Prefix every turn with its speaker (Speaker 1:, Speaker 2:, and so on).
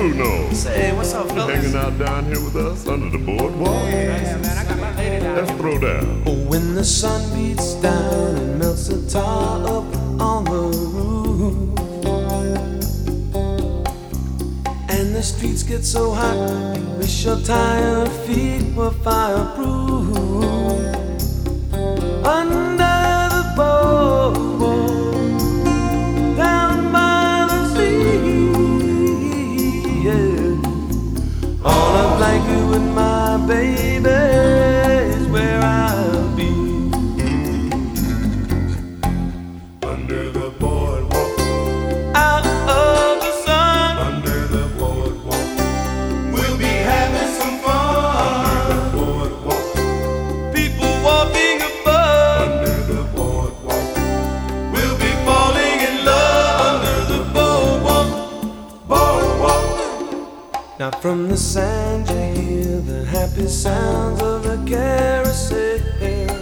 Speaker 1: Bruno.
Speaker 2: Say, what's up, fellas?
Speaker 1: Hanging out down here with us under the boardwalk.
Speaker 2: Yeah, man, I got my lady down.
Speaker 1: Let's throw down.
Speaker 3: Oh, when the sun beats down and melts the tar up on the roof, and the streets get so hot, you wish your tired feet were fireproof. Under the boardwalk, down by the sea, yeah. All up like you and my baby is where I'll be.
Speaker 1: Under the boardwalk,
Speaker 3: Out of the sun,
Speaker 1: under the boardwalk,
Speaker 3: we'll be having some fun.
Speaker 1: under the boardwalk,
Speaker 3: People walking above,
Speaker 1: under the boardwalk,
Speaker 3: we'll be falling in love under the boardwalk.
Speaker 1: boardwalk.
Speaker 3: Now from the sand you hear the happy sounds of the carousel.